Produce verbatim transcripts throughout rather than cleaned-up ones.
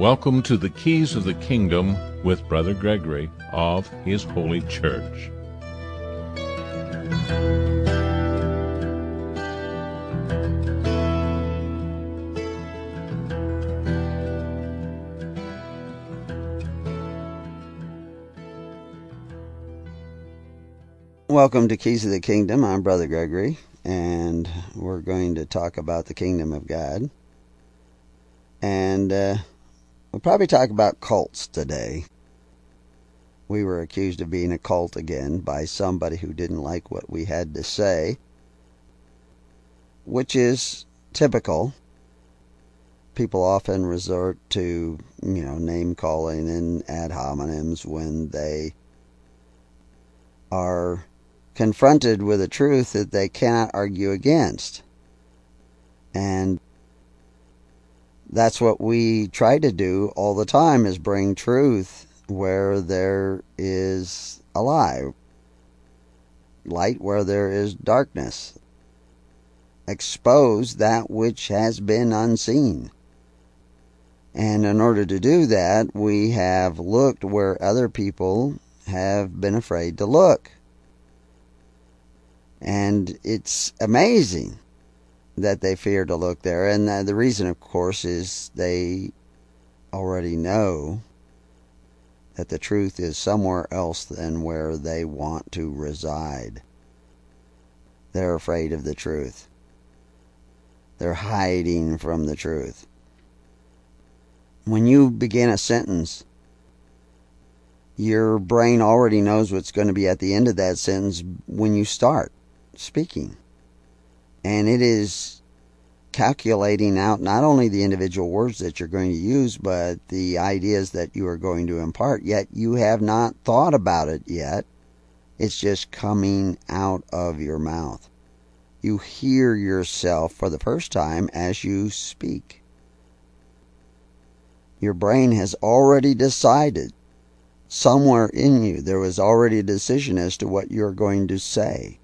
Welcome to the Keys of the Kingdom with Brother Gregory of His Holy Church. Welcome to Keys of the Kingdom. I'm Brother Gregory, and we're going to talk about the Kingdom of God. And uh, we'll probably talk about cults today. We were accused of being a cult again by somebody who didn't like what we had to say, which is typical. People often resort to, you know, name-calling and ad hominems when they are confronted with a truth that they cannot argue against. And that's what we try to do all the time, is bring truth where there is a lie. Light where there is darkness. Expose that which has been unseen. And in order to do that, we have looked where other people have been afraid to look. And it's amazing that they fear to look there. And the reason, of course, is they already know that the truth is somewhere else than where they want to reside. They're afraid of the truth. They're hiding from the truth. When you begin a sentence, your brain already knows what's going to be at the end of that sentence when you start speaking. And it is calculating out not only the individual words that you're going to use, but the ideas that you are going to impart. Yet you have not thought about it yet. It's just coming out of your mouth. You hear yourself for the first time as you speak. Your brain has already decided. Somewhere in you, there was already a decision as to what you're going to say.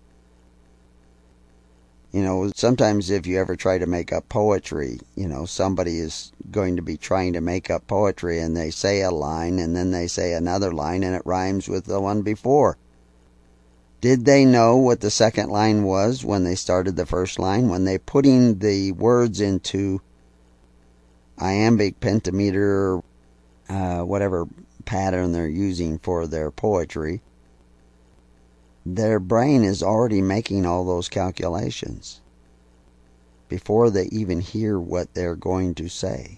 You know, sometimes if you ever try to make up poetry, you know, somebody is going to be trying to make up poetry and they say a line and then they say another line and it rhymes with the one before. Did they know what the second line was when they started the first line? When they're putting the words into iambic pentameter, uh, whatever pattern they're using for their poetry, their brain is already making all those calculations before they even hear what they're going to say.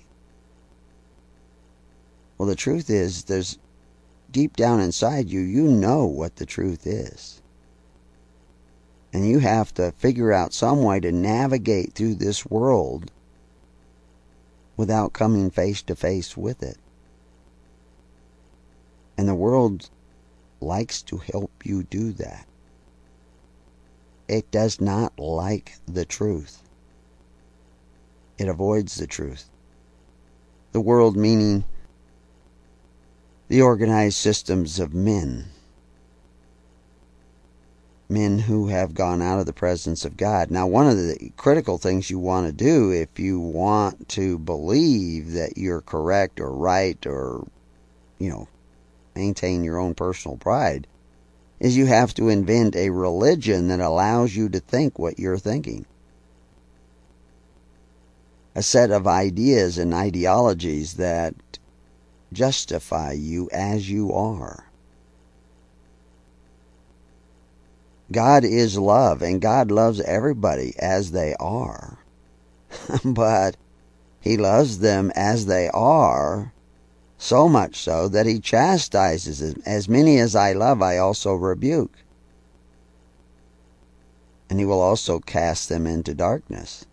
Well, the truth is, there's deep down inside you, you know what the truth is. And you have to figure out some way to navigate through this world without coming face to face with it. And the world likes to help you do that. It does not like the truth. It avoids the truth. The world meaning the organized systems of men. Men who have gone out of the presence of God. Now, one of the critical things you want to do if you want to believe that you're correct or right or, you know, maintain your own personal pride, is you have to invent a religion that allows you to think what you're thinking. A set of ideas and ideologies that justify you as you are. God is love, and God loves everybody as they are. But He loves them as they are, so much so that He chastises them. As many as I love, I also rebuke. And He will also cast them into darkness.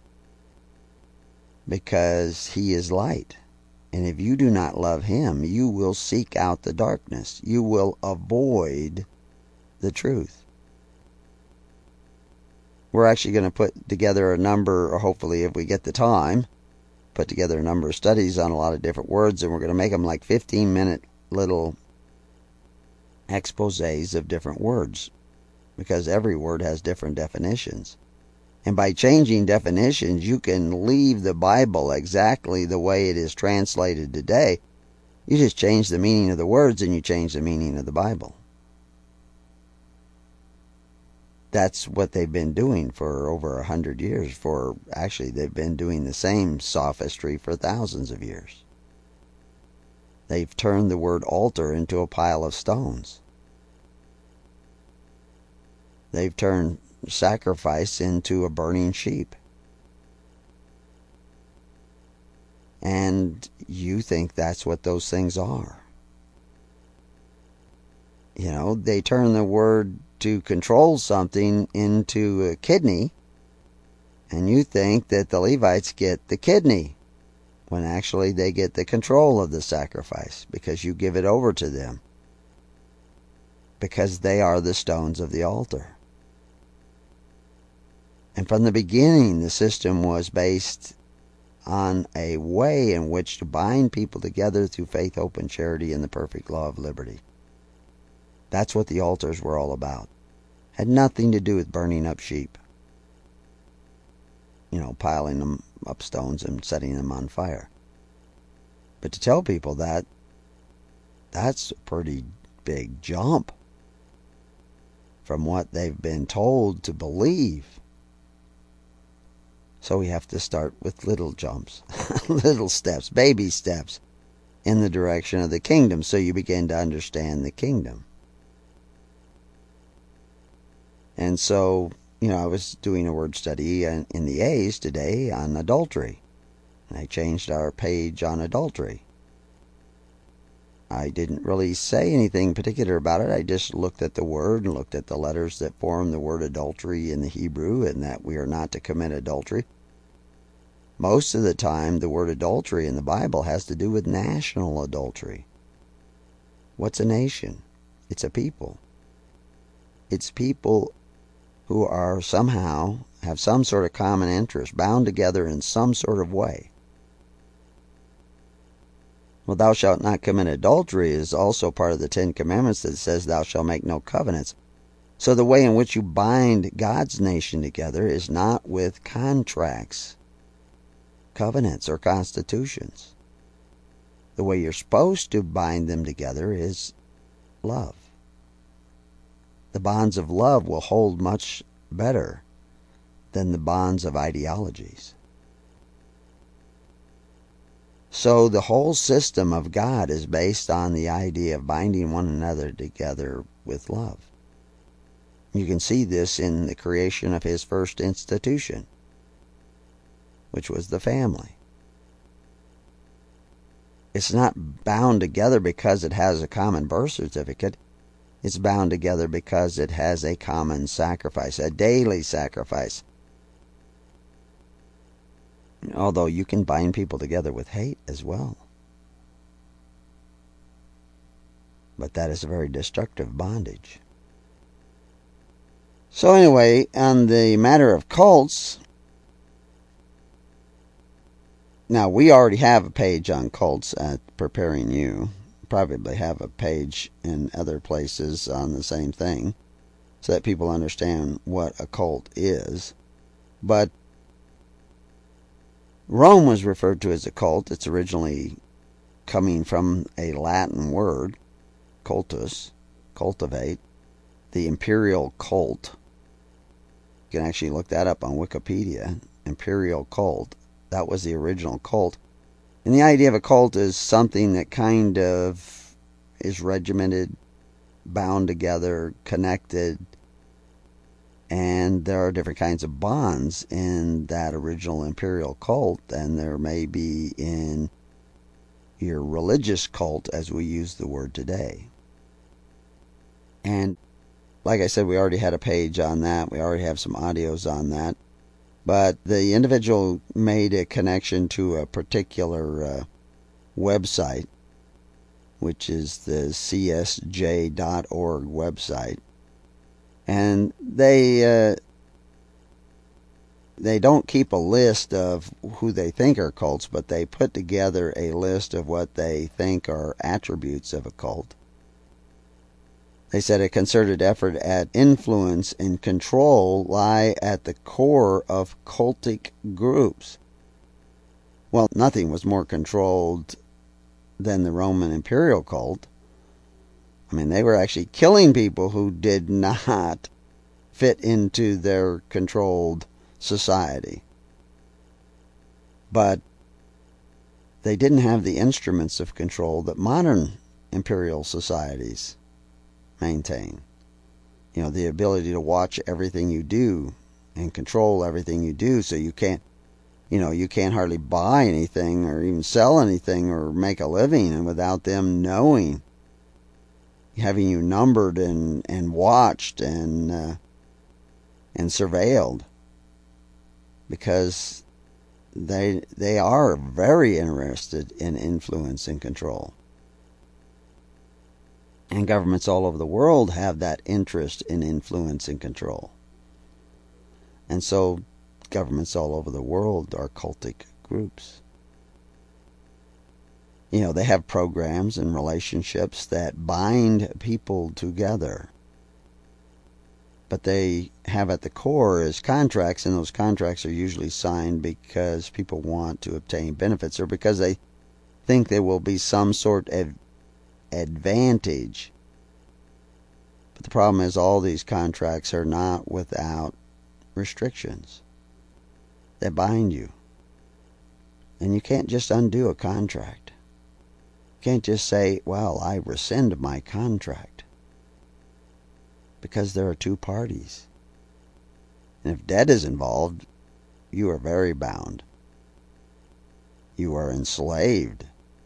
Because He is light. And if you do not love Him, you will seek out the darkness. You will avoid the truth. We're actually going to put together a number, or hopefully if we get the time, put together a number of studies on a lot of different words, and we're going to make them like fifteen minute little exposés of different words, because every word has different definitions. And by changing definitions, you can leave the Bible exactly the way it is translated today. You just change the meaning of the words and you change the meaning of the Bible. That's what they've been doing for over a hundred years. For actually, they've been doing the same sophistry for thousands of years. They've turned the word altar into a pile of stones. They've turned sacrifice into a burning sheep. And you think that's what those things are. You know, they turn the word to control something into a kidney, and you think that the Levites get the kidney, when actually they get the control of the sacrifice, because you give it over to them, because they are the stones of the altar. And from the beginning, the system was based on a way in which to bind people together through faith, hope, and charity in the perfect law of liberty. That's what the altars were all about. Had nothing to do with burning up sheep. You know, piling them up stones and setting them on fire. But to tell people that, that's a pretty big jump from what they've been told to believe. So we have to start with little jumps, little steps, baby steps in the direction of the kingdom, so you begin to understand the kingdom. And so, you know, I was doing a word study in the A's today on adultery. And I changed our page on adultery. I didn't really say anything particular about it. I just looked at the word and looked at the letters that form the word adultery in the Hebrew, and that we are not to commit adultery. Most of the time, the word adultery in the Bible has to do with national adultery. What's a nation? It's a people. It's people who are somehow, have some sort of common interest, bound together in some sort of way. Well, thou shalt not commit adultery is also part of the Ten Commandments that says thou shalt make no covenants. So the way in which you bind God's nation together is not with contracts, covenants, or constitutions. The way you're supposed to bind them together is love. The bonds of love will hold much better than the bonds of ideologies. So the whole system of God is based on the idea of binding one another together with love. You can see this in the creation of his first institution, which was the family. It's not bound together because it has a common birth certificate. It's bound together because it has a common sacrifice, a daily sacrifice. Although you can bind people together with hate as well. But that is a very destructive bondage. So anyway, on the matter of cults, now we already have a page on cults at Preparing You. Probably have a page in other places on the same thing, so that people understand what a cult is. But Rome was referred to as a cult. It's originally coming from a Latin word, cultus, cultivate, the imperial cult. You can actually look that up on Wikipedia, imperial cult. That was the original cult. And the idea of a cult is something that kind of is regimented, bound together, connected, and there are different kinds of bonds in that original imperial cult than there may be in your religious cult as we use the word today. And like I said, we already had a page on that. We already have some audios on that. But the individual made a connection to a particular uh, website, which is the C S J dot org website. And they uh, they don't keep a list of who they think are cults, but they put together a list of what they think are attributes of a cult. They said a concerted effort at influence and control lie at the core of cultic groups. Well, nothing was more controlled than the Roman imperial cult. I mean, they were actually killing people who did not fit into their controlled society. But they didn't have the instruments of control that modern imperial societies maintain. You know, the ability to watch everything you do and control everything you do, so you can't, you know, you can't hardly buy anything or even sell anything or make a living and without them knowing, having you numbered and, and watched and uh, and surveilled, because they they are very interested in influence and control. And governments all over the world have that interest in influence and control. And so governments all over the world are cultic groups. You know, they have programs and relationships that bind people together. But they have at the core is contracts, and those contracts are usually signed because people want to obtain benefits or because they think there will be some sort of advantage. But the problem is all these contracts are not without restrictions that bind you. And you can't just undo a contract. You can't just say, well, I rescind my contract. Because there are two parties. And if debt is involved, you are very bound. You are enslaved.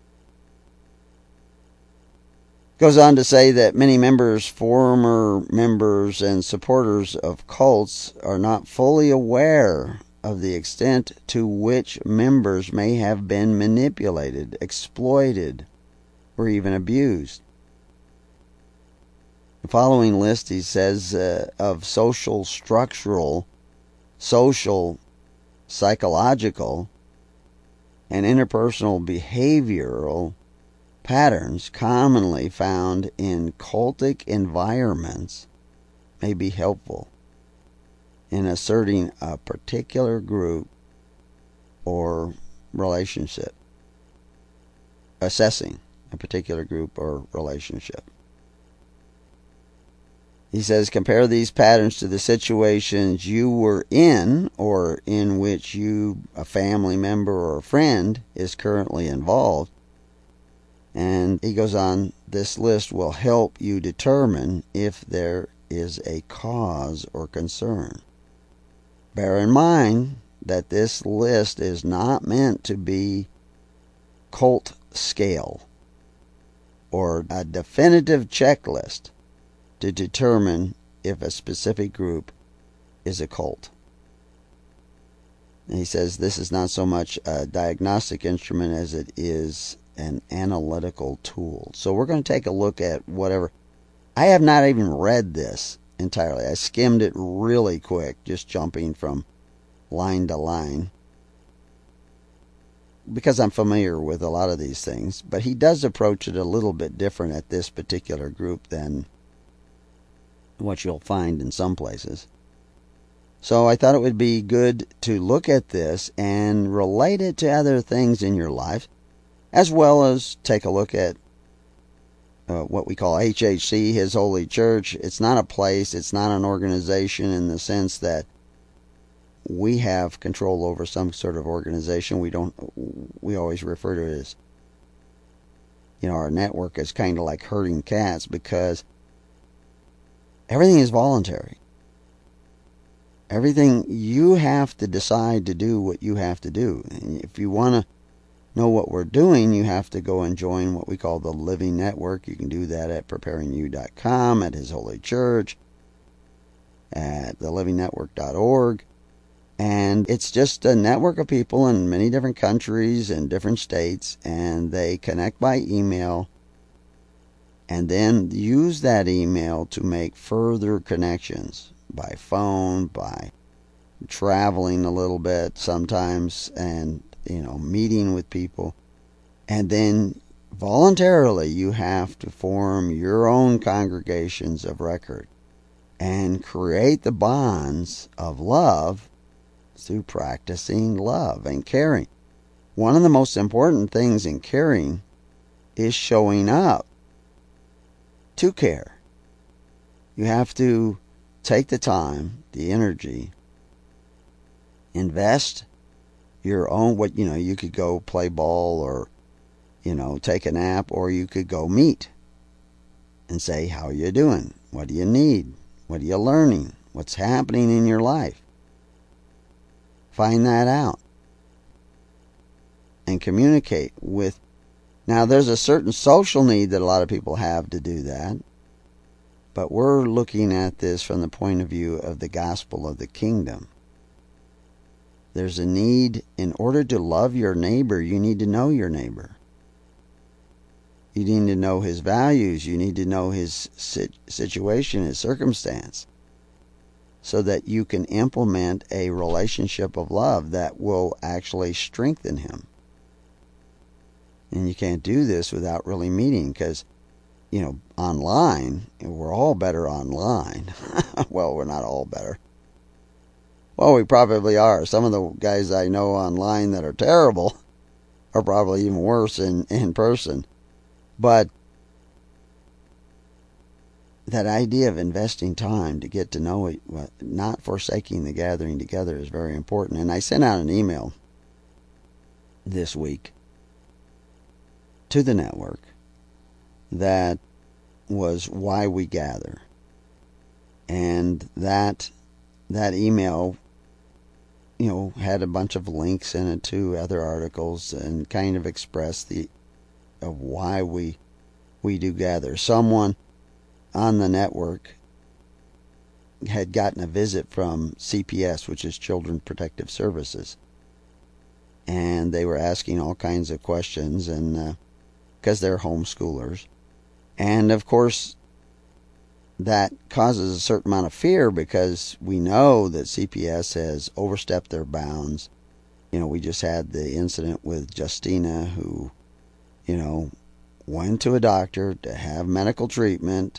Goes on to say that many members, former members, and supporters of cults are not fully aware of the extent to which members may have been manipulated, exploited, or even abused. The following list, he says, uh, of social, structural, social, psychological, and interpersonal behavioral patterns commonly found in cultic environments may be helpful in asserting a particular group or relationship, assessing a particular group or relationship. He says, compare these patterns to the situations you were in or in which you, a family member or a friend, is currently involved. And he goes on, this list will help you determine if there is a cause or concern. Bear in mind that this list is not meant to be cult scale or a definitive checklist to determine if a specific group is a cult. And he says this is not so much a diagnostic instrument as it is an analytical tool. So we're going to take a look at whatever. I have not even read this entirely. I skimmed it really quick, just jumping from line to line, because I'm familiar with a lot of these things. But he does approach it a little bit different at this particular group than what you'll find in some places. So I thought it would be good to look at this and relate it to other things in your life, as well as take a look at uh, what we call H H C, His Holy Church. It's not a place, it's not an organization in the sense that we have control over some sort of organization. We don't, we always refer to it as, you know, our network is kind of like herding cats, because everything is voluntary. Everything, you have to decide to do what you have to do. And if you want to know what we're doing, you have to go and join what we call the Living Network. You can do that at preparing you dot com, at His Holy Church, at the living network dot org. And it's just a network of people in many different countries and different states, and they connect by email and then use that email to make further connections by phone, by traveling a little bit sometimes, and, you know, meeting with people. And then voluntarily you have to form your own congregations of record and create the bonds of love through practicing love and caring. One of the most important things in caring is showing up to care. You have to take the time, the energy, invest your own, what, you know, you could go play ball or, you know, take a nap, or you could go meet and say, how are you doing? What do you need? What are you learning? What's happening in your life? Find that out and communicate with. Now, there's a certain social need that a lot of people have to do that, but we're looking at this from the point of view of the gospel of the kingdom. There's a need. In order to love your neighbor, you need to know your neighbor. You need to know his values. You need to know his situation, his circumstance, so that you can implement a relationship of love that will actually strengthen him. And you can't do this without really meeting, because, you know, online, we're all better online. Well, we're not all better. Well, we probably are. Some of the guys I know online that are terrible are probably even worse in, in person. But that idea of investing time to get to know it, not forsaking the gathering together, is very important. And I sent out an email this week to the network that was why we gather. And that that email, you know, had a bunch of links in it to other articles and kind of expressed the of why we we do gather. Someone on the network had gotten a visit from C P S, which is Children's Protective Services, and they were asking all kinds of questions, and because uh, they're homeschoolers, and of course that causes a certain amount of fear, because we know that C P S has overstepped their bounds. You know, we just had the incident with Justina, who, you know, went to a doctor to have medical treatment,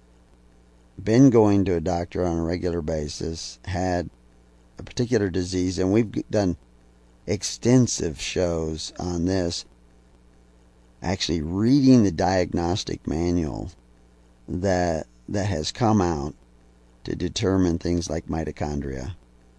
been going to a doctor on a regular basis, had a particular disease, and we've done extensive shows on this, actually reading the diagnostic manual that that has come out to determine things like mitochondria,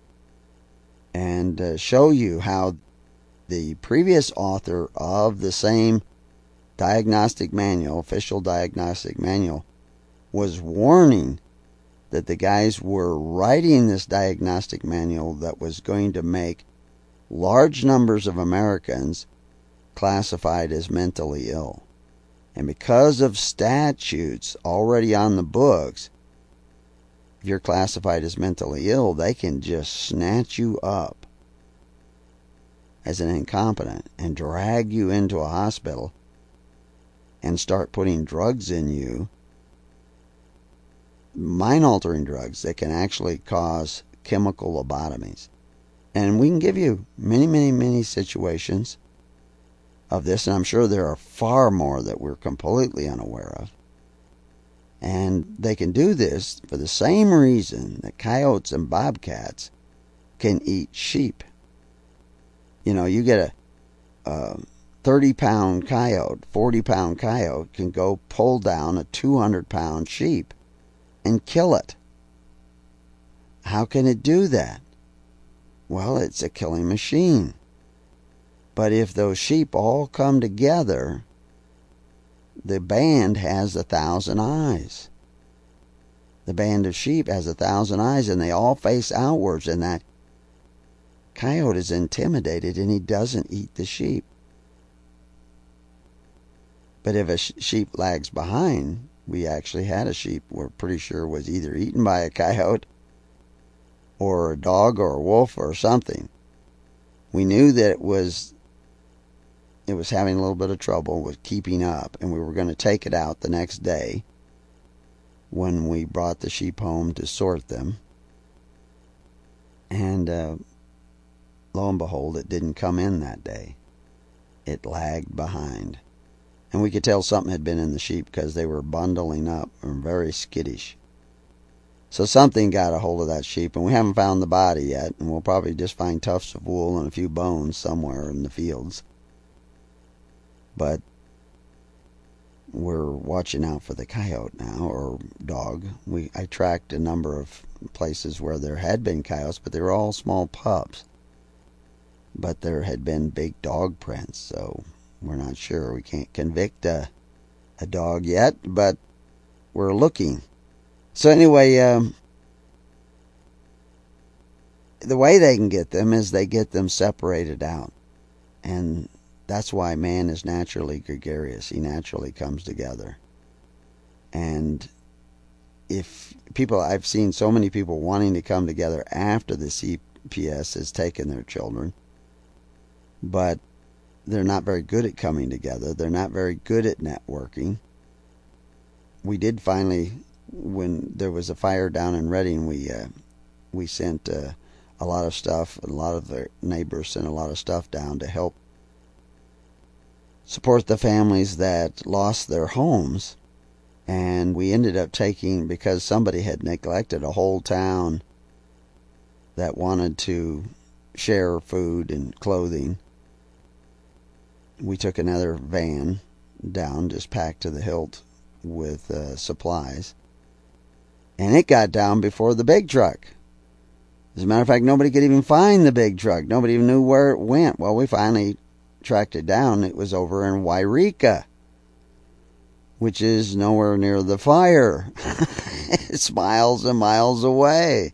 and uh, show you how the previous author of the same diagnostic manual, official diagnostic manual, was warning that the guys were writing this diagnostic manual that was going to make large numbers of Americans classified as mentally ill. And because of statutes already on the books, if you're classified as mentally ill, they can just snatch you up as an incompetent and drag you into a hospital and start putting drugs in you, mind-altering drugs that can actually cause chemical lobotomies. And we can give you many, many, many situations of this, and I'm sure there are far more that we're completely unaware of. And they can do this for the same reason that coyotes and bobcats can eat sheep. You know, you get a, a thirty pound coyote, forty pound coyote can go pull down a two hundred pound sheep and kill it. How can it do that? Well, it's a killing machine. But if those sheep all come together, the band has a thousand eyes. The band of sheep has a thousand eyes, and they all face outwards, and that coyote is intimidated, and he doesn't eat the sheep. But if a sh- sheep lags behind, we actually had a sheep we're pretty sure was either eaten by a coyote or a dog or a wolf or something. We knew that it was it was having a little bit of trouble with keeping up, and we were going to take it out the next day when we brought the sheep home to sort them. And uh, lo and behold, it didn't come in that day. It lagged behind. And we could tell something had been in the sheep because they were bundling up and very skittish. So something got a hold of that sheep, and we haven't found the body yet, and we'll probably just find tufts of wool and a few bones somewhere in the fields. But we're watching out for the coyote now, or dog. We I tracked a number of places where there had been coyotes, but they were all small pups. But there had been big dog prints, so we're not sure. We can't convict a, a dog yet, but we're looking. So anyway, um, the way they can get them is they get them separated out. And that's why man is naturally gregarious. He naturally comes together. And if people, I've seen so many people wanting to come together after the C P S has taken their children, but they're not very good at coming together. They're not very good at networking. We did finally, when there was a fire down in Redding, we uh, we sent uh, a lot of stuff. A lot of the neighbors sent a lot of stuff down to help support the families that lost their homes. And we ended up taking, because somebody had neglected a whole town that wanted to share food and clothing, we took another van down, just packed to the hilt with uh, supplies. And it got down before the big truck. As a matter of fact, nobody could even find the big truck. Nobody even knew where it went. Well, we finally tracked it down. It was over in Wairika, which is nowhere near the fire. It's miles and miles away.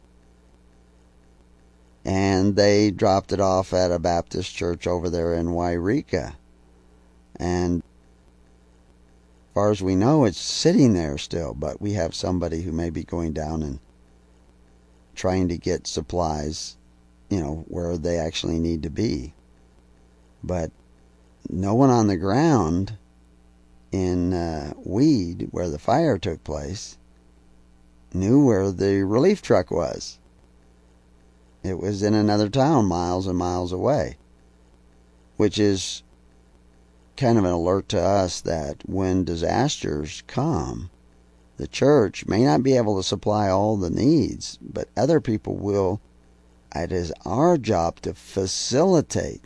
And they dropped it off at a Baptist church over there in Wairika. And as far as we know, it's sitting there still. But we have somebody who may be going down and trying to get supplies, you know, where they actually need to be. But no one on the ground in uh, Weed, where the fire took place, knew where the relief truck was. It was in another town miles and miles away, which is kind of an alert to us that when disasters come, the church may not be able to supply all the needs, but other people will. It is our job to facilitate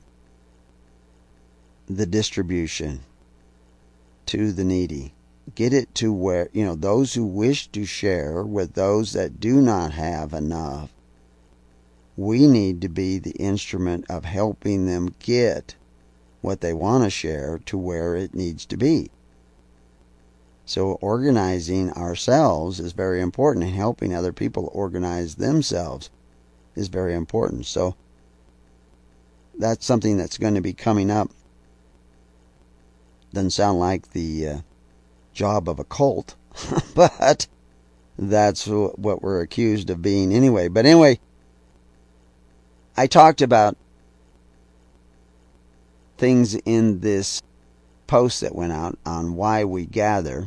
the distribution to the needy. Get it to where, you know, those who wish to share with those that do not have enough. We need to be the instrument of helping them get what they want to share to where it needs to be. So organizing ourselves is very important, and helping other people organize themselves is very important. So that's something that's going to be coming up. Doesn't sound like the uh, job of a cult, but that's what we're accused of being anyway. But anyway, I talked about things in this post that went out on why we gather.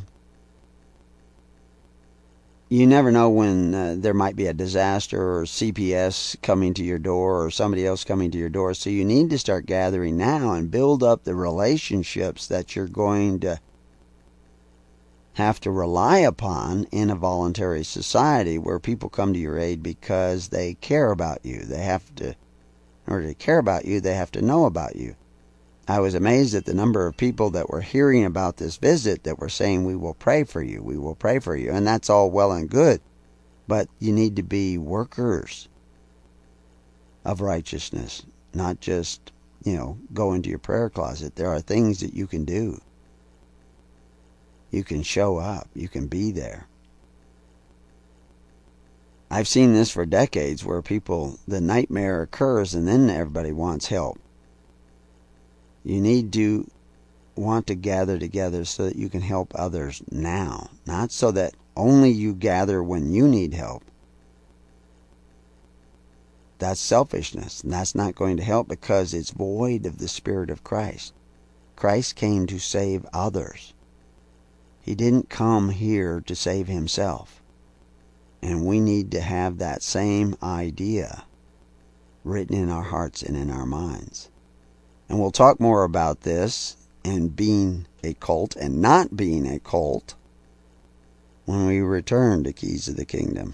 You never know when uh, there might be a disaster or C P S coming to your door or somebody else coming to your door. So you need to start gathering now and build up the relationships that you're going to have to rely upon in a voluntary society where people come to your aid because they care about you. They have to, in order to care about you, they have to know about you. I was amazed at the number of people that were hearing about this visit that were saying, we will pray for you, we will pray for you. And that's all well and good. But you need to be workers of righteousness, not just, you know, go into your prayer closet. There are things that you can do. You can show up. You can be there. I've seen this for decades where people, the nightmare occurs and then everybody wants help. You need to want to gather together so that you can help others now, not so that only you gather when you need help. That's selfishness, and that's not going to help because it's void of the Spirit of Christ. Christ came to save others. He didn't come here to save himself. And we need to have that same idea written in our hearts and in our minds. And we'll talk more about this and being a cult and not being a cult when we return to Keys of the Kingdom.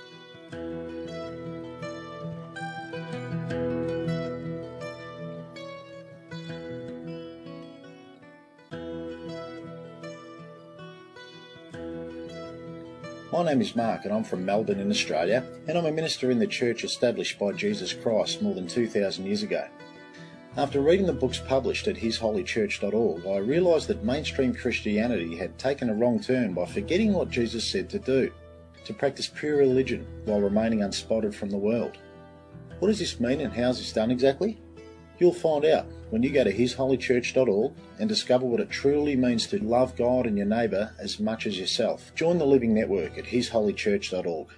My name is Mark and I'm from Melbourne in Australia, and I'm a minister in the church established by Jesus Christ more than two thousand years ago. After reading the books published at his holy church dot org, I realised that mainstream Christianity had taken a wrong turn by forgetting what Jesus said to do, to practice pure religion while remaining unspotted from the world. What does this mean and how is this done exactly? You'll find out when you go to his holy church dot org and discover what it truly means to love God and your neighbour as much as yourself. Join the Living Network at his holy church dot org.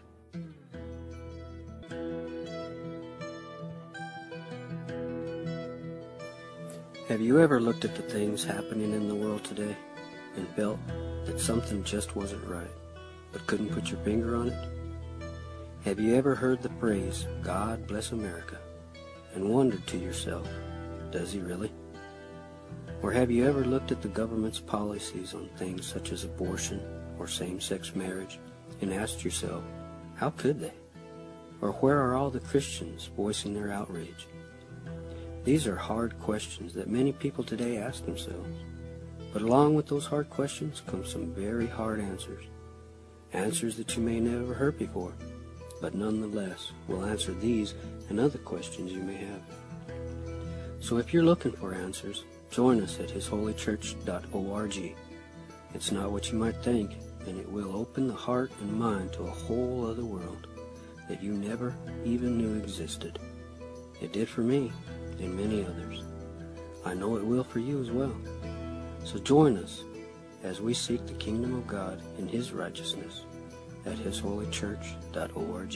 Have you ever looked at the things happening in the world today and felt that something just wasn't right, but couldn't put your finger on it? Have you ever heard the phrase, "God bless America," and wondered to yourself, does he really? Or have you ever looked at the government's policies on things such as abortion or same-sex marriage and asked yourself, how could they? Or where are all the Christians voicing their outrage? These are hard questions that many people today ask themselves. But along with those hard questions come some very hard answers. Answers that you may never heard before, but nonetheless will answer these and other questions you may have. So if you're looking for answers, join us at his holy church dot org. It's not what you might think, and it will open the heart and mind to a whole other world that you never even knew existed. It did for me and many others. I know it will for you as well. So join us as we seek the kingdom of God and his righteousness at his holy church dot org.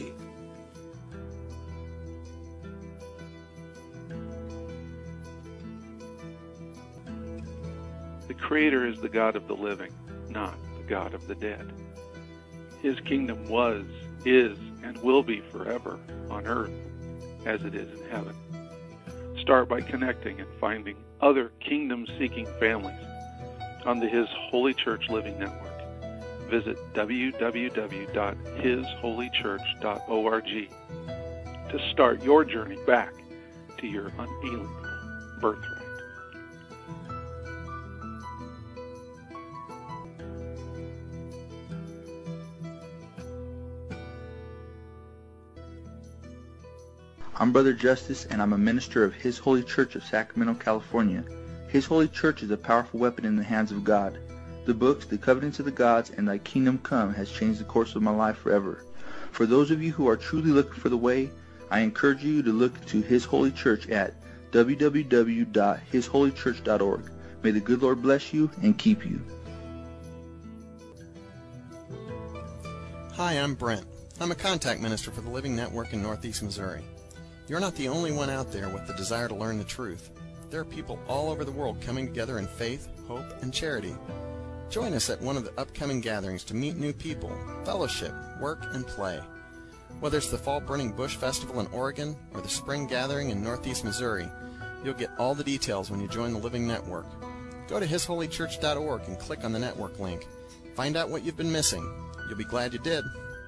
The Creator is the God of the living, not the God of the dead. His kingdom was, is, and will be forever on earth as it is in heaven. Start by connecting and finding other kingdom-seeking families on the His Holy Church Living Network. Visit w w w dot his holy church dot org to start your journey back to your unalienable birthright. I'm Brother Justice, and I'm a minister of His Holy Church of Sacramento, California. His Holy Church is a powerful weapon in the hands of God. The books, The Covenants of the Gods, and Thy Kingdom Come has changed the course of my life forever. For those of you who are truly looking for the way, I encourage you to look to His Holy Church at w w w dot his holy church dot org. May the good Lord bless you and keep you. Hi, I'm Brent. I'm a contact minister for the Living Network in Northeast Missouri. You're not the only one out there with the desire to learn the truth. There are people all over the world coming together in faith, hope, and charity. Join us at one of the upcoming gatherings to meet new people, fellowship, work, and play. Whether it's the Fall Burning Bush Festival in Oregon or the Spring Gathering in Northeast Missouri, you'll get all the details when you join the Living Network. Go to his holy church dot org and click on the network link. Find out what you've been missing. You'll be glad you did.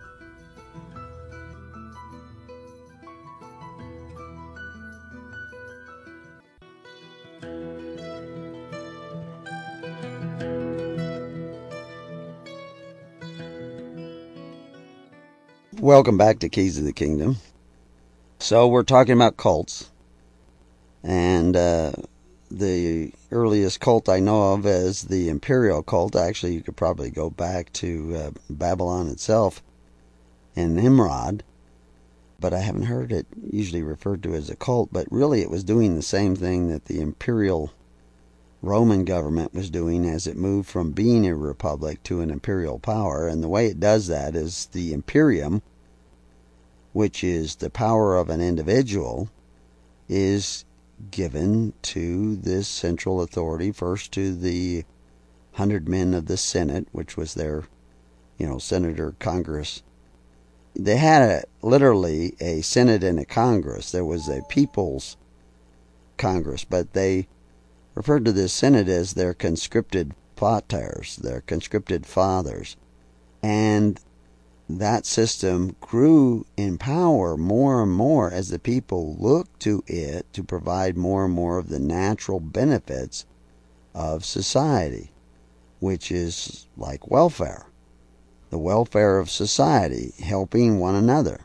Welcome back to Keys of the Kingdom. So we're talking about cults. And uh, the earliest cult I know of is the imperial cult. Actually, you could probably go back to uh, Babylon itself and Nimrod. But I haven't heard it usually referred to as a cult. But really it was doing the same thing that the imperial Roman government was doing as it moved from being a republic to an imperial power. And the way it does that is the imperium, which is the power of an individual, is given to this central authority, first to the hundred men of the Senate, which was their, you know, senator Congress. They had a, literally a Senate and a Congress. There was a People's Congress, but they referred to this synod as their conscripted paters, their conscripted fathers. And that system grew in power more and more as the people looked to it to provide more and more of the natural benefits of society, which is like welfare. The welfare of society, helping one another.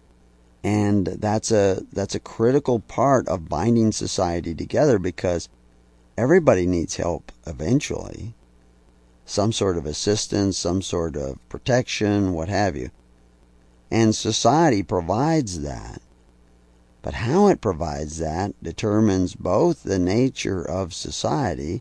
And that's a that's a critical part of binding society together, because everybody needs help eventually. Some sort of assistance, some sort of protection, what have you. And society provides that. But how it provides that determines both the nature of society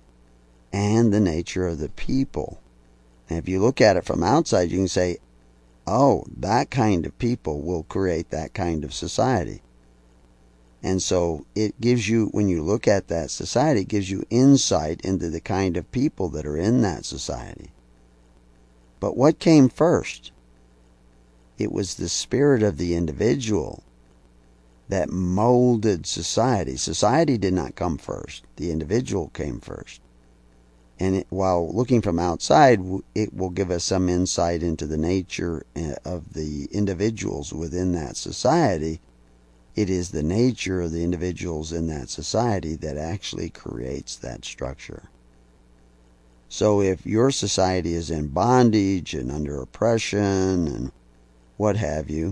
and the nature of the people. And if you look at it from outside, you can say, oh, that kind of people will create that kind of society. And so it gives you, when you look at that society, it gives you insight into the kind of people that are in that society. But what came first? It was the spirit of the individual that molded society. Society did not come first. The individual came first. And it, while looking from outside, it will give us some insight into the nature of the individuals within that society. It is the nature of the individuals in that society that actually creates that structure. So if your society is in bondage and under oppression and what have you,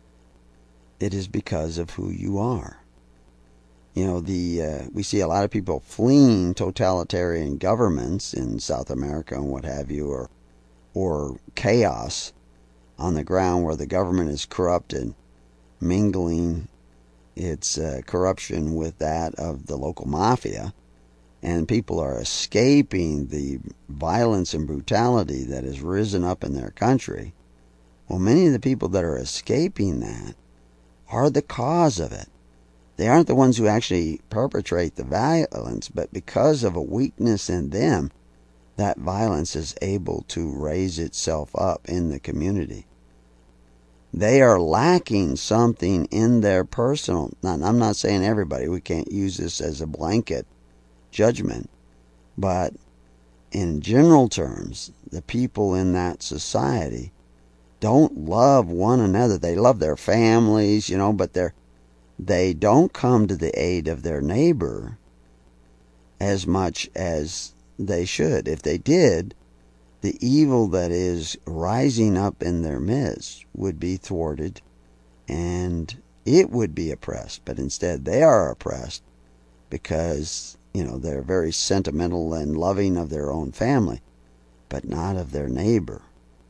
it is because of who you are. You know, the uh, we see a lot of people fleeing totalitarian governments in South America and what have you, or or chaos on the ground where the government is corrupt and mingling its uh, corruption with that of the local mafia, and people are escaping the violence and brutality that has risen up in their country. Well, many of the people that are escaping that are the cause of it. They aren't the ones who actually perpetrate the violence, but because of a weakness in them, that violence is able to raise itself up in the community. They are lacking something in their personal. Now, I'm not saying everybody. We can't use this as a blanket judgment. But in general terms, the people in that society don't love one another. They love their families, you know, but they're, they don't come to the aid of their neighbor as much as they should. If they did, the evil that is rising up in their midst would be thwarted and it would be oppressed. But instead they are oppressed because, you know, they're very sentimental and loving of their own family, but not of their neighbor.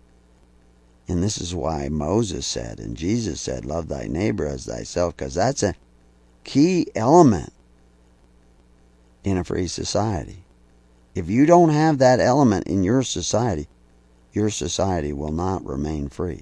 And this is why Moses said and Jesus said, love thy neighbor as thyself, because that's a key element in a free society. If you don't have that element in your society, your society will not remain free.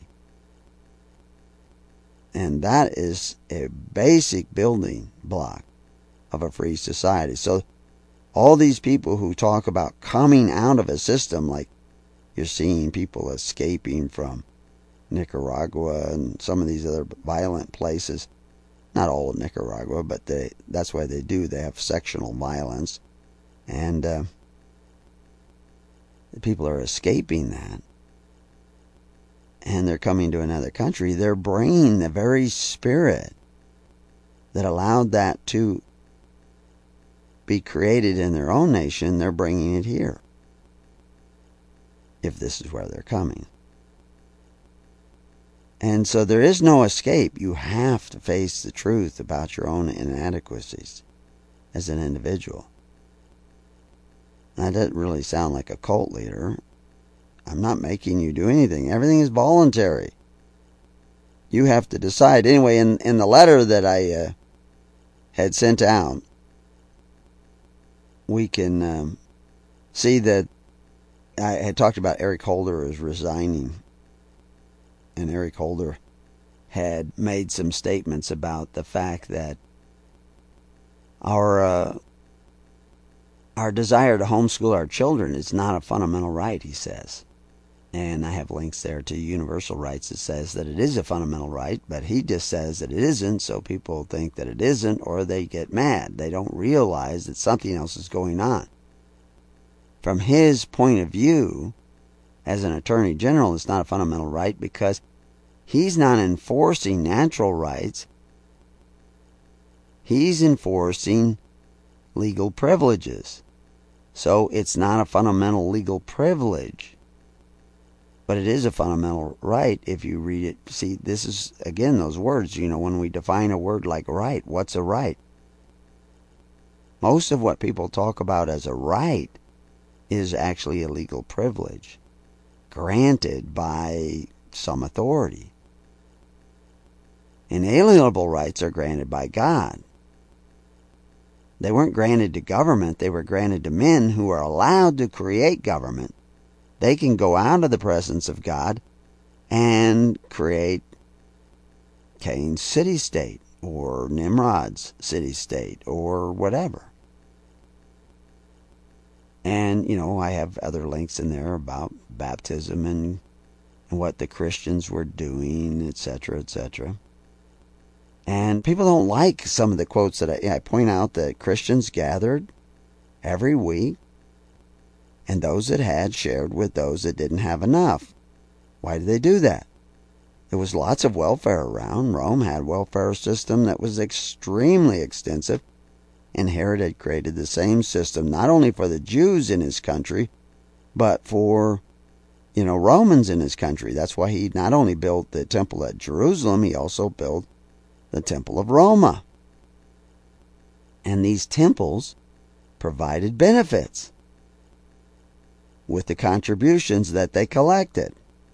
And that is a basic building block of a free society. So all these people who talk about coming out of a system, like you're seeing people escaping from Nicaragua and some of these other violent places, not all of Nicaragua, but they, that's why they do. They have sectional violence. And uh, people are escaping that, and they're coming to another country. They're bringing the very spirit that allowed that to be created in their own nation. They're bringing it here, if this is where they're coming. And so there is no escape. You have to face the truth about your own inadequacies as an individual. That doesn't really sound like a cult leader. I'm not making you do anything. Everything is voluntary. You have to decide. Anyway, in, in the letter that I uh, had sent out, we can um, see that I had talked about Eric Holder as resigning. And Eric Holder had made some statements about the fact that our uh, our desire to homeschool our children is not a fundamental right, he says. And I have links there to universal rights that says that it is a fundamental right, but he just says that it isn't, so people think that it isn't, or they get mad. They don't realize that something else is going on. From his point of view, as an attorney general, it's not a fundamental right because he's not enforcing natural rights. He's enforcing legal privileges. So it's not a fundamental legal privilege. But it is a fundamental right if you read it. See, this is, again, those words, you know, when we define a word like right, what's a right? Most of what people talk about as a right is actually a legal privilege granted by some authority. Inalienable rights are granted by God. They weren't granted to government. They were granted to men who are allowed to create government. They can go out of the presence of God and create Cain's city-state or Nimrod's city-state or whatever. And, you know, I have other links in there about baptism and what the Christians were doing, et cetera, et cetera. And people don't like some of the quotes that I, I point out that Christians gathered every week, and those that had shared with those that didn't have enough. Why did they do that? There was lots of welfare around. Rome had a welfare system that was extremely extensive, and Herod had created the same system not only for the Jews in his country, but for, you know, Romans in his country. That's why he not only built the temple at Jerusalem, he also built the temple of Roma. And these temples provided benefits with the contributions that they collected.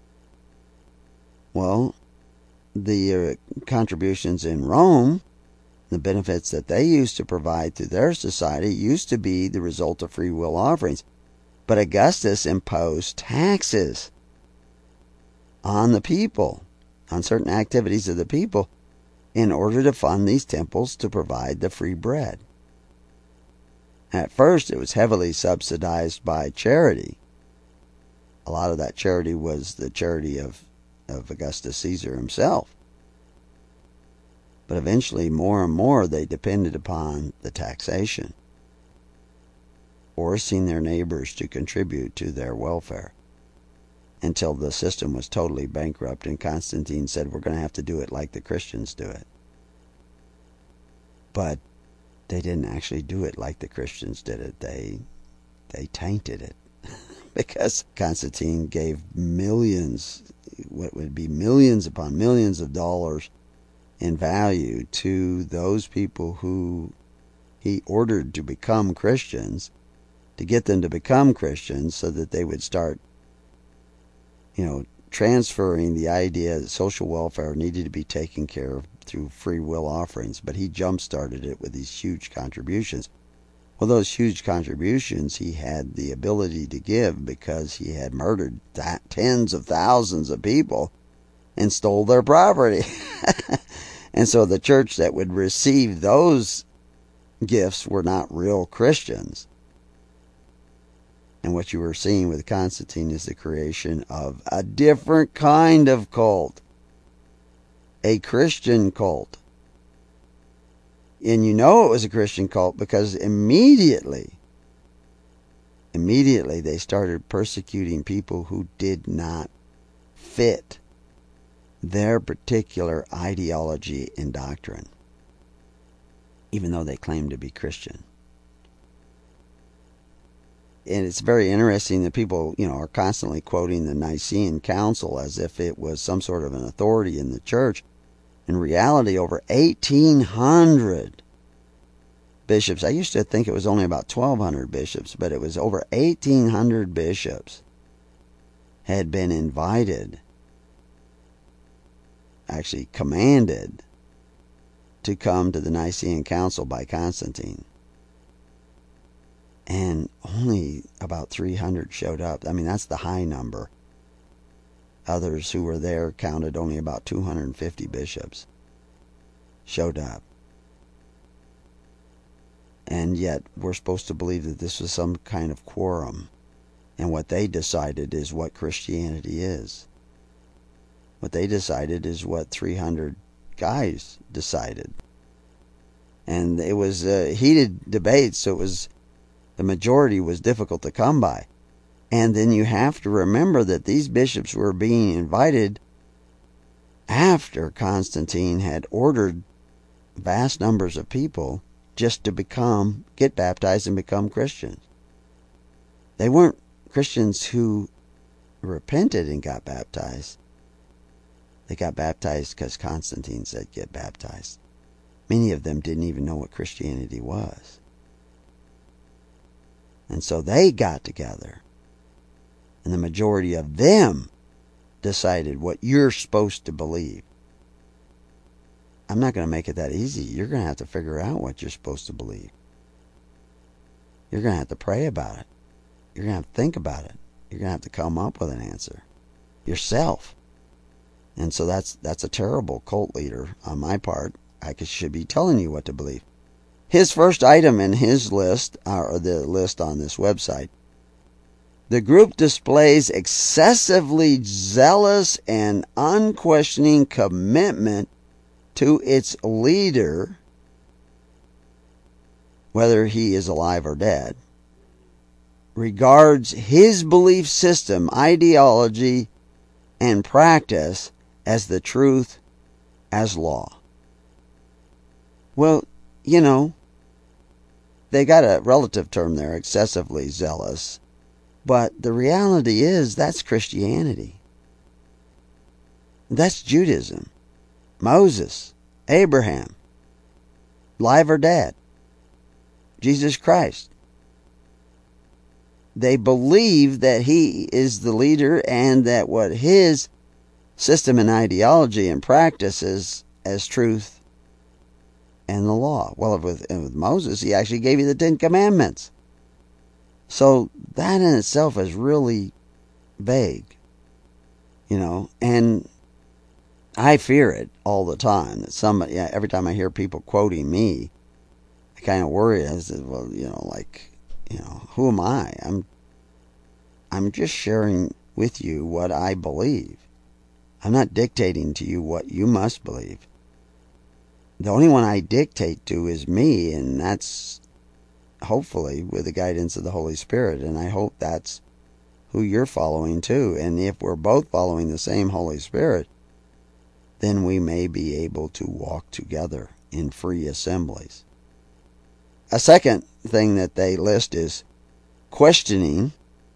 Well, the uh, contributions in Rome, the benefits that they used to provide to their society, used to be the result of free will offerings. But Augustus imposed taxes on the people, on certain activities of the people, in order to fund these temples to provide the free bread. At first, it was heavily subsidized by charity. A lot of that charity was the charity of, of Augustus Caesar himself. But eventually, more and more, they depended upon the taxation, forcing their neighbors to contribute to their welfare, until the system was totally bankrupt, and Constantine said, we're going to have to do it like the Christians do it. But they didn't actually do it like the Christians did it. They, they tainted it. Because Constantine gave millions, what would be millions upon millions of dollars in value to those people who he ordered to become Christians, to get them to become Christians so that they would start, you know, transferring the idea that social welfare needed to be taken care of through free will offerings. But he jump-started it with these huge contributions. Well, those huge contributions he had the ability to give because he had murdered th- tens of thousands of people and stole their property. And so the church that would receive those gifts were not real Christians. And what you were seeing with Constantine is the creation of a different kind of cult. A Christian cult. And you know it was a Christian cult because immediately, immediately they started persecuting people who did not fit their particular ideology and doctrine, even though they claimed to be Christian. And it's very interesting that people, you know, are constantly quoting the Nicene Council as if it was some sort of an authority in the church. In reality, over eighteen hundred bishops. I used to think it was only about twelve hundred bishops, but it was over eighteen hundred bishops had been invited, actually commanded, to come to the Nicene Council by Constantine. And only about three hundred showed up. I mean, that's the high number. Others who were there counted only about two hundred fifty bishops showed up. And yet we're supposed to believe that this was some kind of quorum And what they decided is what Christianity is. What they decided is what three hundred guys decided. And it was a heated debate, so it was the majority was difficult to come by. And then you have to remember that these bishops were being invited after Constantine had ordered vast numbers of people just to become, get baptized and become Christians. They weren't Christians who repented and got baptized. They got baptized because Constantine said get baptized. Many of them didn't even know what Christianity was. And so they got together. And the majority of them decided what you're supposed to believe. I'm not going to make it that easy. You're going to have to figure out what you're supposed to believe. You're going to have to pray about it. You're going to have to think about it. You're going to have to come up with an answer yourself. And so that's that's a terrible cult leader on my part. I should be telling you what to believe. His first item in his list, or the list on this website, the group displays excessively zealous and unquestioning commitment to its leader, whether he is alive or dead, regards his belief system, ideology, and practice as the truth, as law. Well, you know, they got a relative term there, excessively zealous, but the reality is that's Christianity. That's Judaism. Moses, Abraham, live or dead, Jesus Christ. They believe that he is the leader and that what his system and ideology and practice is as truth and the law. Well, with, with Moses, he actually gave you the Ten Commandments. So that in itself is really vague, you know, and I fear it all the time that somebody, yeah, every time I hear people quoting me, I kind of worry. I said, well, you know, like, you know, who am I? I'm, I'm just sharing with you what I believe. I'm not dictating to you what you must believe. The only one I dictate to is me, and that's hopefully with the guidance of the Holy Spirit, and I hope that's who you're following too. And if we're both following the same Holy Spirit, then we may be able to walk together in free assemblies. A second thing that they list is questioning,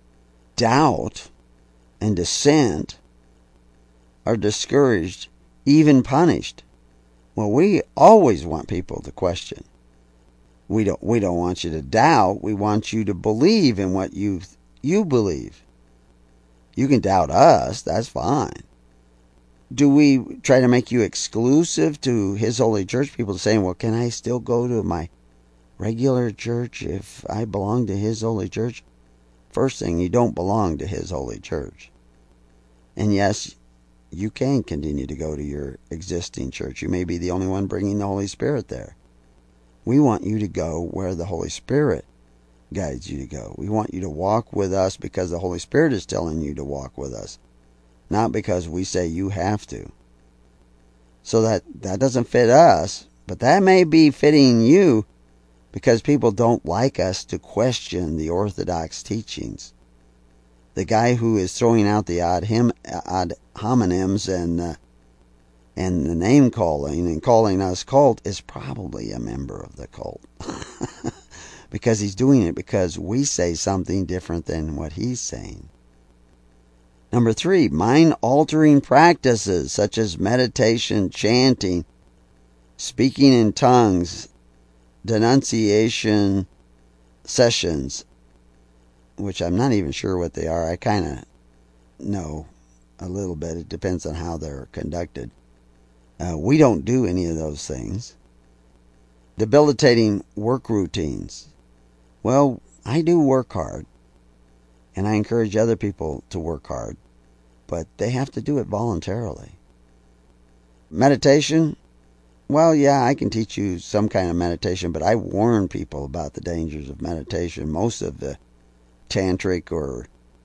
doubt, and dissent are discouraged, even punished. Well, we always want people to question. We don't we don't want you to doubt. We want you to believe in what you you believe. You can doubt us, that's fine. Do we try to make you exclusive to His Holy Church? People saying, well, can I still go to my regular church if I belong to His Holy Church? First thing, you don't belong to His Holy Church. And yes, you can continue to go to your existing church. You may be the only one bringing the Holy Spirit there. We want you to go where the Holy Spirit guides you to go. We want you to walk with us because the Holy Spirit is telling you to walk with us, not because we say you have to. So that, that doesn't fit us, but that may be fitting you because people don't like us to question the orthodox teachings. The guy who is throwing out the odd, him, odd homonyms and uh, and the name calling and calling us cult is probably a member of the cult. Because he's doing it because we say something different than what he's saying. Number three, mind-altering practices such as meditation, chanting, speaking in tongues, denunciation sessions, which I'm not even sure what they are. I kind of know a little bit. It depends on how they're conducted. Uh, we don't do any of those things. Debilitating work routines. Well, I do work hard, and I encourage other people to work hard, but they have to do it voluntarily. Meditation. Well, yeah, I can teach you some kind of meditation, but I warn people about the dangers of meditation. Most of the tantric or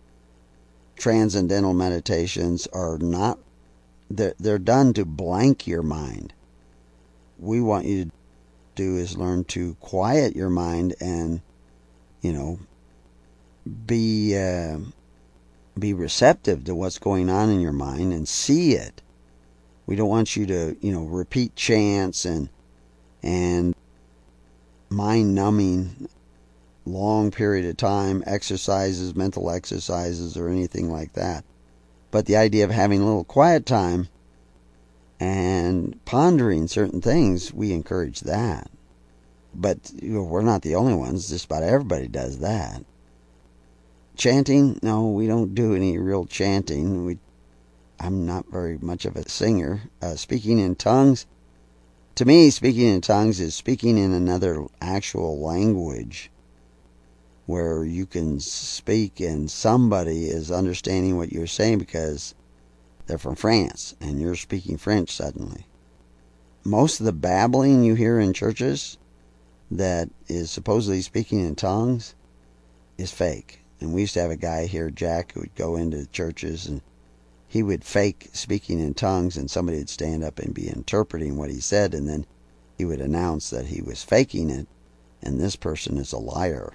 transcendental meditations are not, they're, they're done to blank your mind. We want you to do is learn to quiet your mind and, you know, be uh, be receptive to what's going on in your mind and see it. We don't want you to, you know, repeat chants and and mind-numbing long period of time exercises, mental exercises, or anything like that. But the idea of having a little quiet time and pondering certain things, we encourage that. But you know, we're not the only ones. Just about everybody does that. Chanting? No, we don't do any real chanting. We, I'm not very much of a singer. Uh, speaking in tongues, to me, speaking in tongues is speaking in another actual language where you can speak and somebody is understanding what you're saying because they're from France and you're speaking French suddenly. Most of the babbling you hear in churches that is supposedly speaking in tongues is fake. And we used to have a guy here, Jack, who would go into churches and he would fake speaking in tongues and somebody would stand up and be interpreting what he said, and then he would announce that he was faking it and this person is a liar.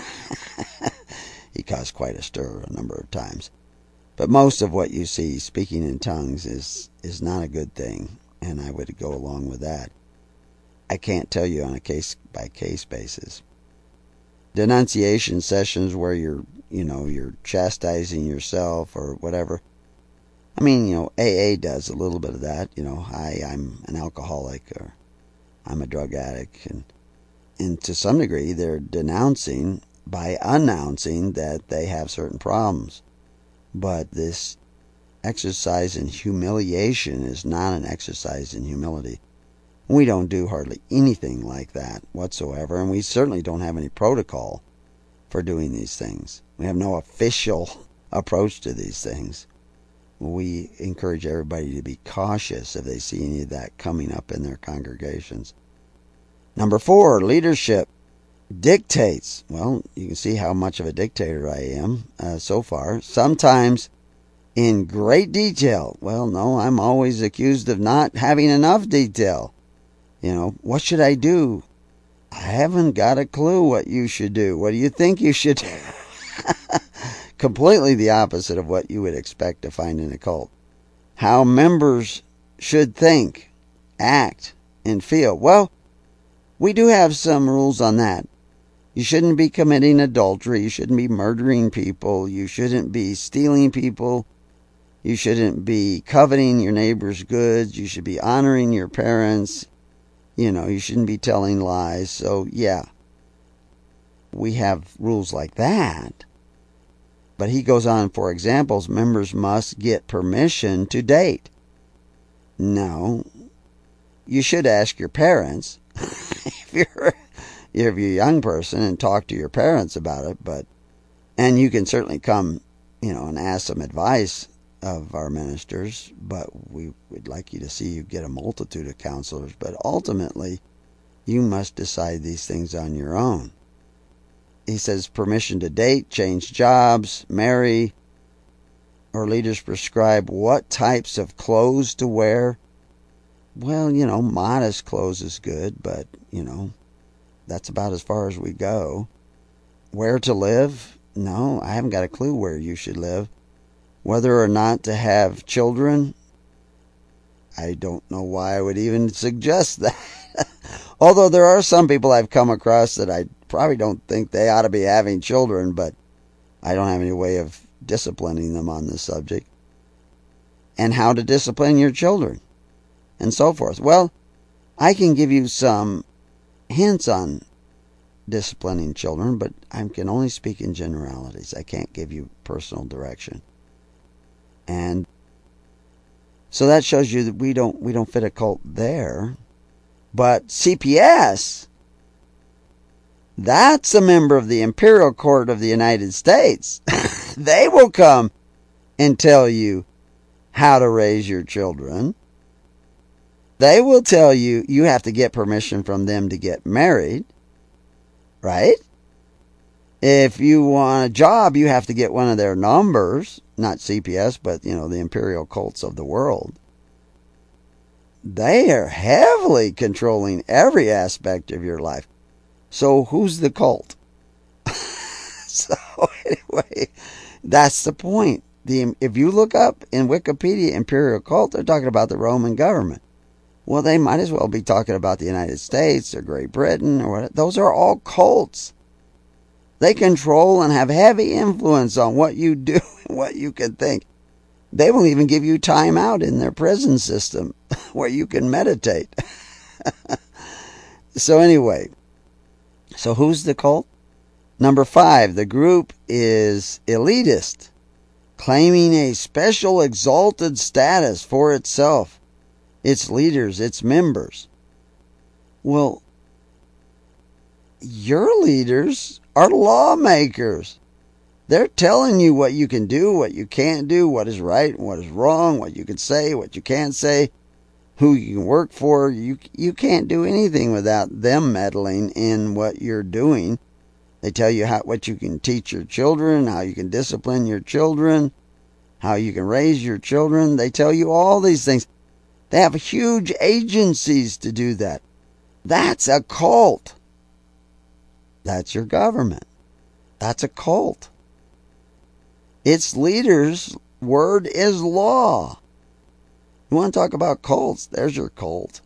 He caused quite a stir a number of times. But most of what you see speaking in tongues is, is not a good thing, and I would go along with that. I can't tell you on a case-by-case basis. Denunciation sessions where you're, you know, you're chastising yourself or whatever. I mean, you know, A A does a little bit of that. You know, hi, I'm an alcoholic or I'm a drug addict. And, and to some degree, they're denouncing by announcing that they have certain problems. But this exercise in humiliation is not an exercise in humility. We don't do hardly anything like that whatsoever, and we certainly don't have any protocol for doing these things. We have no official approach to these things. We encourage everybody to be cautious if they see any of that coming up in their congregations. Number four, leadership dictates. Well, you can see how much of a dictator I am uh, so far. Sometimes in great detail. Well, no, I'm always accused of not having enough detail. You know, what should I do? I haven't got a clue what you should do. What do you think you should do? Completely the opposite of what you would expect to find in a cult. How members should think, act, and feel. Well, we do have some rules on that. You shouldn't be committing adultery. You shouldn't be murdering people. You shouldn't be stealing people. You shouldn't be coveting your neighbor's goods. You should be honoring your parents. You know, you shouldn't be telling lies. So, yeah, we have rules like that. But he goes on, for examples, members must get permission to date. No, you should ask your parents if you're if you're a young person and talk to your parents about it. But and you can certainly come, you know, and ask some advice of our ministers. But we would like you to see you get a multitude of counselors. But ultimately, you must decide these things on your own. He says permission to date, change jobs, marry, or leaders prescribe what types of clothes to wear. Well, you know, modest clothes is good, but, you know, that's about as far as we go. Where to live? No, I haven't got a clue where you should live. Whether or not to have children, I don't know why I would even suggest that. Although there are some people I've come across that I probably don't think they ought to be having children, but I don't have any way of disciplining them on this subject. And how to discipline your children, and so forth. Well, I can give you some hints on disciplining children, but I can only speak in generalities. I can't give you personal direction. And so that shows you that we don't we don't fit a cult there. But C P S, that's a member of the Imperial Court of the United States. They will come and tell you how to raise your children. They will tell you you have to get permission from them to get married. Right? If you want a job, you have to get one of their numbers. not C P S, but, you know, the imperial cults of the world, they are heavily controlling every aspect of your life. So who's the cult? So anyway, that's the point. The, if you look up in Wikipedia imperial cult, they're talking about the Roman government. Well, they might as well be talking about the United States or Great Britain or what. Those are all cults. They control and have heavy influence on what you do and what you can think. They will even give you time out in their prison system where you can meditate. So anyway, so who's the cult? Number five, the group is elitist, claiming a special exalted status for itself, its leaders, its members. Well, your leaders are lawmakers. They're telling you what you can do, what you can't do, what is right and what is wrong, what you can say, what you can't say, who you can work for. You, you can't do anything without them meddling in what you're doing. They tell you how, what you can teach your children, how you can discipline your children, how you can raise your children. They tell you all these things. They have huge agencies to do that. That's a cult. That's your government. That's a cult. Its leader's word is law. You want to talk about cults? There's your cult.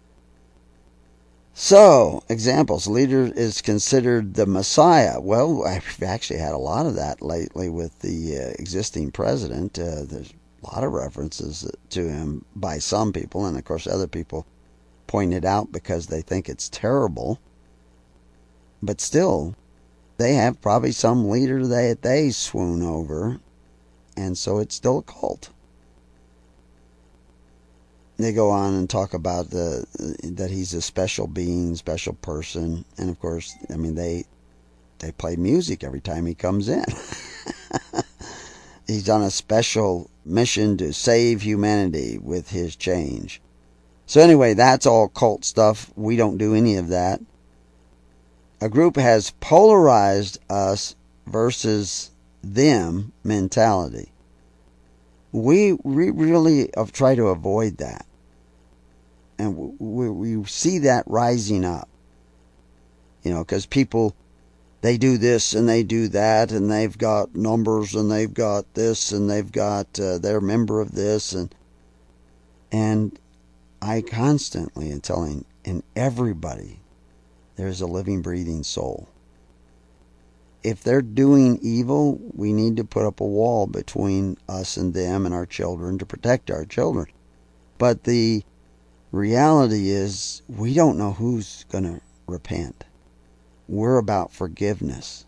So, examples. Leader is considered the Messiah. Well, I've actually had a lot of that lately with the uh, existing president. Uh, there's a lot of references to him by some people, and of course other people point it out because they think it's terrible. But still, they have probably some leader that they swoon over, and so it's still a cult. They go on and talk about the that he's a special being, special person, and of course, I mean they they play music every time he comes in. He's on a special mission to save humanity with his change. So anyway, that's all cult stuff. We don't do any of that. A group has polarized us versus them mentality. We, we really try to avoid that. And we, we see that rising up. You know, because people, they do this and they do that, and they've got numbers and they've got this and they've got, uh, they're a member of this. And, and I constantly am telling, in everybody, there's a living, breathing soul. If they're doing evil, we need to put up a wall between us and them and our children to protect our children. But the reality is, we don't know who's going to repent. We're about forgiveness.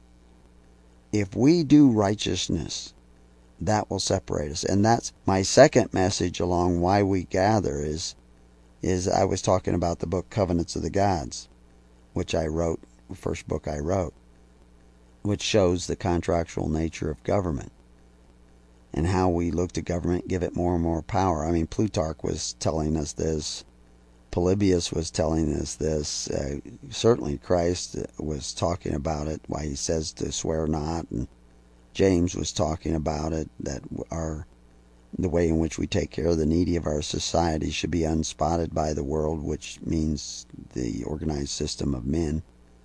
If we do righteousness, that will separate us. And that's my second message along why we gather is, is I was talking about the book Covenants of the Gods, which I wrote, the first book I wrote, which shows the contractual nature of government and how we look to government, give it more and more power. I mean, Plutarch was telling us this. Polybius was telling us this. Uh, certainly Christ was talking about it, why he says to swear not. And James was talking about it, that our the way in which we take care of the needy of our society should be unspotted by the world, which means the organized system of men.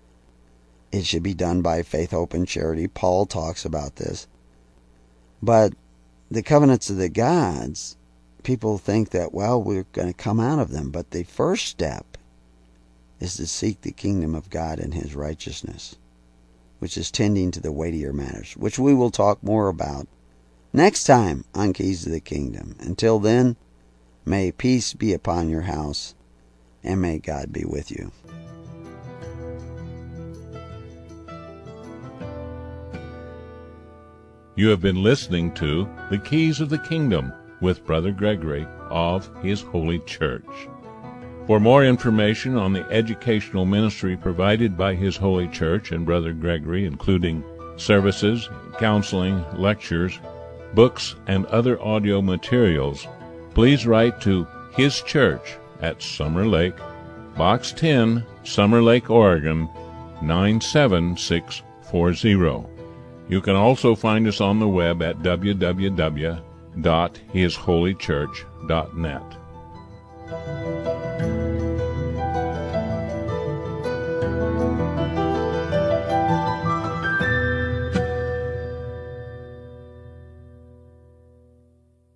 It should be done by faith, hope, and charity. Paul talks about this. But the covenants of the gods, people think that, well, we're going to come out of them. But the first step is to seek the kingdom of God and his righteousness, which is tending to the weightier matters, which we will talk more about next time on Keys to the Kingdom. Until then, may peace be upon your house, and may God be with you. You have been listening to The Keys of the Kingdom with Brother Gregory of His Holy Church. For more information on the educational ministry provided by His Holy Church and Brother Gregory, including services, counseling, lectures, books, and other audio materials, please write to His Church at Summer Lake, Box ten, Summer Lake, Oregon, nine seven six four zero. You can also find us on the web at w w w dot his holy church dot net.